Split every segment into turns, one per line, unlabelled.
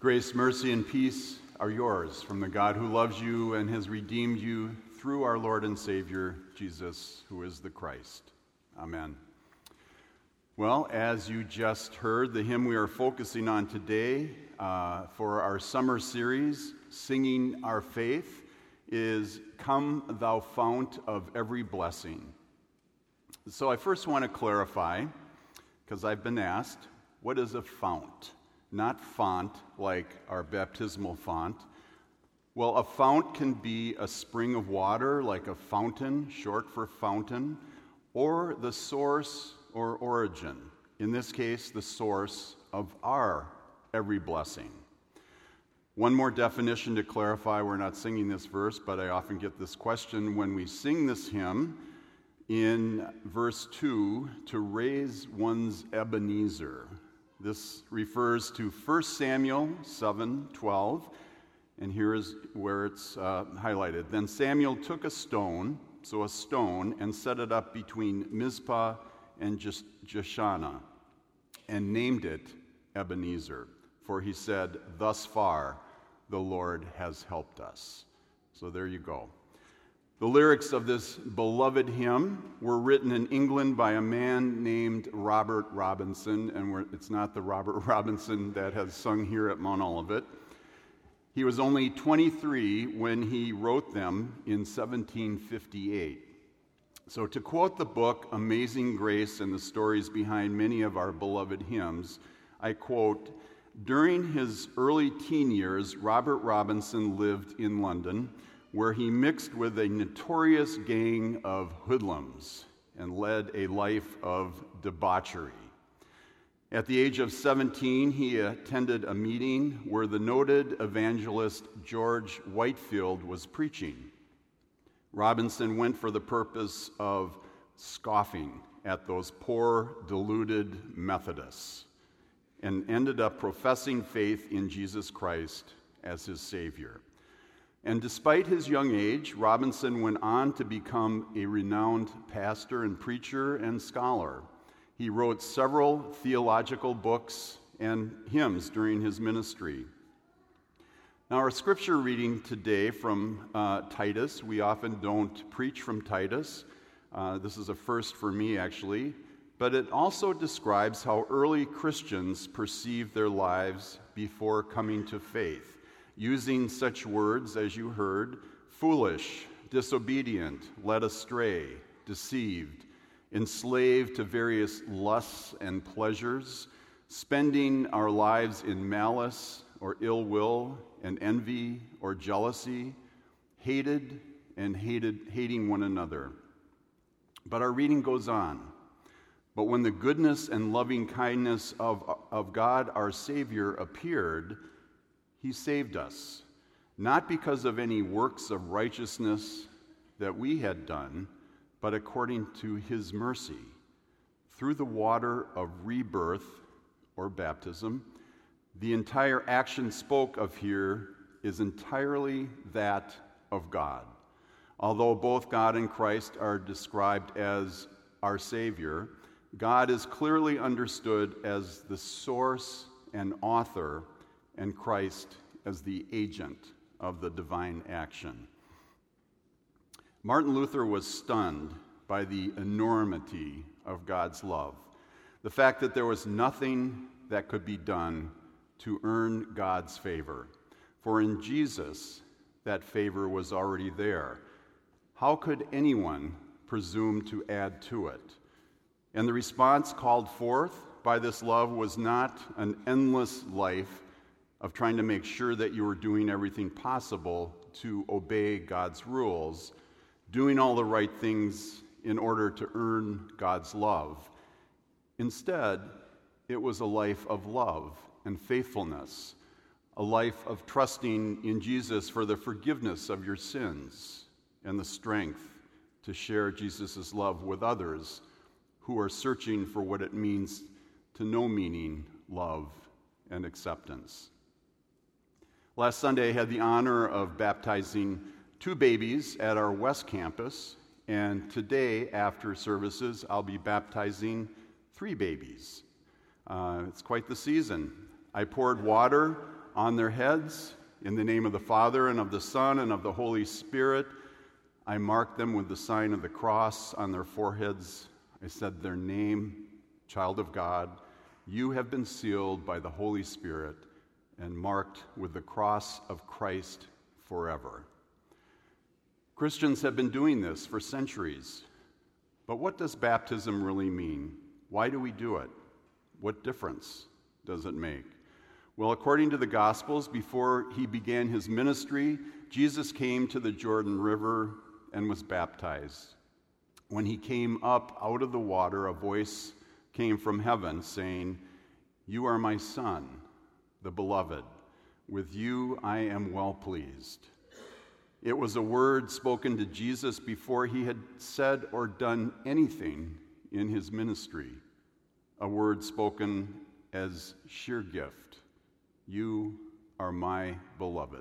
Grace, mercy, and peace are yours from the God who loves you and has redeemed you through our Lord and Savior, Jesus, who is the Christ. Amen. Well, as you just heard, the hymn we are focusing on today for our summer series, Singing Our Faith, is Come Thou Fount of Every Blessing. So I first want to clarify, because I've been asked, what is a fount? Not font like our baptismal font. Well, a fount can be a spring of water, like a fountain, short for fountain, or the source or origin. In this case, the source of our every blessing. One more definition to clarify, we're not singing this verse, but I often get this question when we sing this hymn in verse 2, to raise one's Ebenezer. This refers to 1 Samuel 7:12, and here is where it's highlighted. Then Samuel took a stone, and set it up between Mizpah and Jeshanah, and named it Ebenezer, for he said, "Thus far the Lord has helped us." So there you go. The lyrics of this beloved hymn were written in England by a man named Robert Robinson, and it's not the Robert Robinson that has sung here at Mount Olivet. He was only 23 when he wrote them in 1758. So to quote the book Amazing Grace and the stories behind many of our beloved hymns, I quote, "During his early teen years, Robert Robinson lived in London, where he mixed with a notorious gang of hoodlums and led a life of debauchery. At the age of 17, he attended a meeting where the noted evangelist George Whitefield was preaching. Robinson went for the purpose of scoffing at those poor, deluded Methodists and ended up professing faith in Jesus Christ as his Savior. And despite his young age, Robinson went on to become a renowned pastor and preacher and scholar. He wrote several theological books and hymns during his ministry. Now, our scripture reading today from Titus, we often don't preach from Titus. This is a first for me, actually. But it also describes how early Christians perceived their lives before coming to faith, using such words as you heard: foolish, disobedient, led astray, deceived, enslaved to various lusts and pleasures, spending our lives in malice or ill will and envy or jealousy, hating one another. But our reading goes on. But when the goodness and loving kindness of God our Savior appeared, He saved us, not because of any works of righteousness that we had done, but according to His mercy, through the water of rebirth or baptism. The entire action spoke of here is entirely that of God. Although both God and Christ are described as our Savior, God is clearly understood as the source and author, and Christ as the agent of the divine action. Martin Luther was stunned by the enormity of God's love, the fact that there was nothing that could be done to earn God's favor. For in Jesus, that favor was already there. How could anyone presume to add to it? And the response called forth by this love was not an endless life of trying to make sure that you were doing everything possible to obey God's rules, doing all the right things in order to earn God's love. Instead, it was a life of love and faithfulness, a life of trusting in Jesus for the forgiveness of your sins and the strength to share Jesus' love with others who are searching for what it means to know meaning, love, and acceptance. Last Sunday, I had the honor of baptizing 2 babies at our West Campus, and today, after services, I'll be baptizing 3 babies. It's quite the season. I poured water on their heads. In the name of the Father, and of the Son, and of the Holy Spirit, I marked them with the sign of the cross on their foreheads. I said their name, child of God, you have been sealed by the Holy Spirit and marked with the cross of Christ forever. Christians have been doing this for centuries. But what does baptism really mean? Why do we do it? What difference does it make? Well, according to the Gospels, before he began his ministry, Jesus came to the Jordan River and was baptized. When he came up out of the water, a voice came from heaven saying, "You are my Son, the beloved. With you I am well pleased." It was a word spoken to Jesus before he had said or done anything in his ministry, a word spoken as sheer gift. You are my beloved.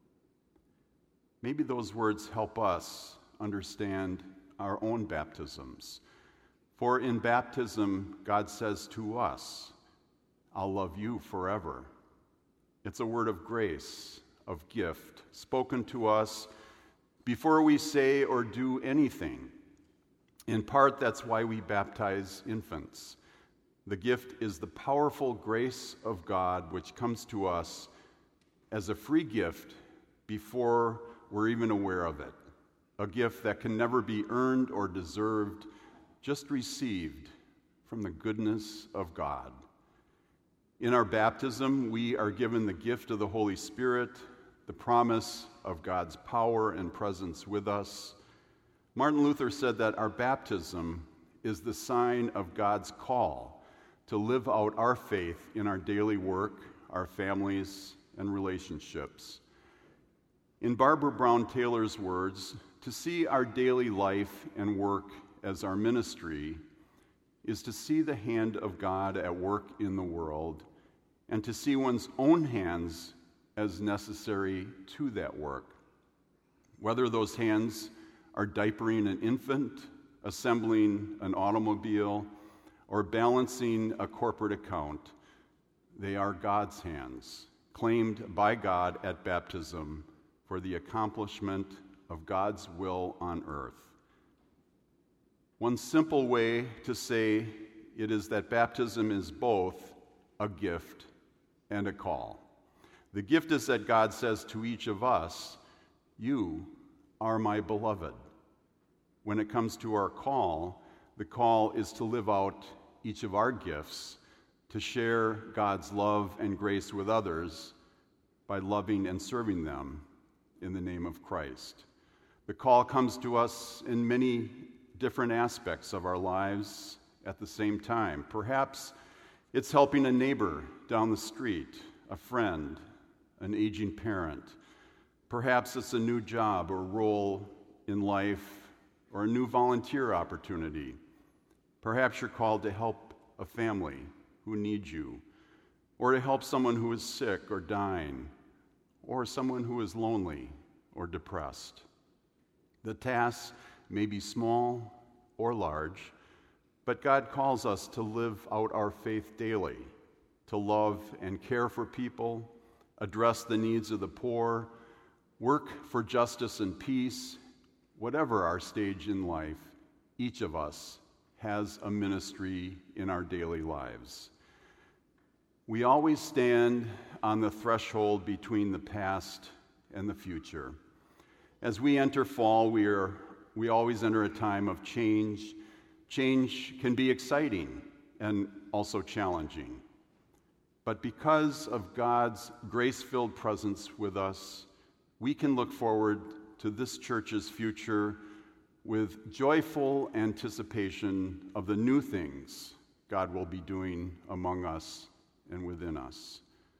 Maybe those words help us understand our own baptisms. For in baptism, God says to us, I'll love you forever. It's a word of grace, of gift, spoken to us before we say or do anything. In part, that's why we baptize infants. The gift is the powerful grace of God which comes to us as a free gift before we're even aware of it. A gift that can never be earned or deserved, just received from the goodness of God. In our baptism, we are given the gift of the Holy Spirit, the promise of God's power and presence with us. Martin Luther said that our baptism is the sign of God's call to live out our faith in our daily work, our families, and relationships. In Barbara Brown Taylor's words, to see our daily life and work as our ministry is to see the hand of God at work in the world and to see one's own hands as necessary to that work. Whether those hands are diapering an infant, assembling an automobile, or balancing a corporate account, they are God's hands, claimed by God at baptism for the accomplishment of God's will on earth. One simple way to say it is that baptism is both a gift and a call. The gift is that God says to each of us, "You are my beloved." When it comes to our call, the call is to live out each of our gifts, to share God's love and grace with others by loving and serving them in the name of Christ. The call comes to us in many different aspects of our lives at the same time. Perhaps it's helping a neighbor down the street, a friend, an aging parent. Perhaps it's a new job or role in life or a new volunteer opportunity. Perhaps you're called to help a family who needs you, or to help someone who is sick or dying, or someone who is lonely or depressed. The tasks may be small or large, but God calls us to live out our faith daily, to love and care for people, address the needs of the poor, work for justice and peace. Whatever our stage in life, each of us has a ministry in our daily lives. We always stand on the threshold between the past and the future. As we enter fall, we always enter a time of change. Change can be exciting and also challenging. But because of God's grace-filled presence with us, we can look forward to this church's future with joyful anticipation of the new things God will be doing among us and within us.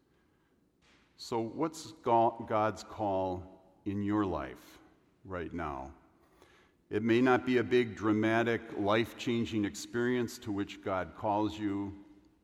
So what's God's call in your life right now? It may not be a big, dramatic, life-changing experience to which God calls you.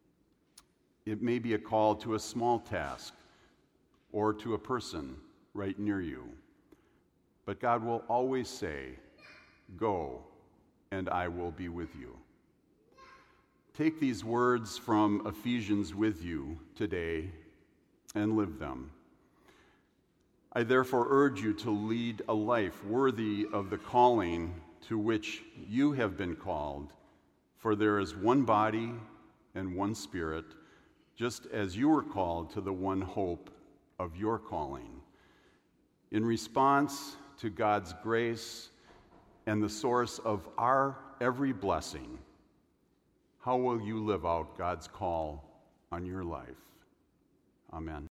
It may be a call to a small task or to a person right near you. But God will always say, "Go, and I will be with you." Take these words from Ephesians with you today and live them. I therefore urge you to lead a life worthy of the calling to which you have been called, for there is one body and one Spirit, just as you were called to the one hope of your calling. In response to God's grace and the source of our every blessing, how will you live out God's call on your life? Amen.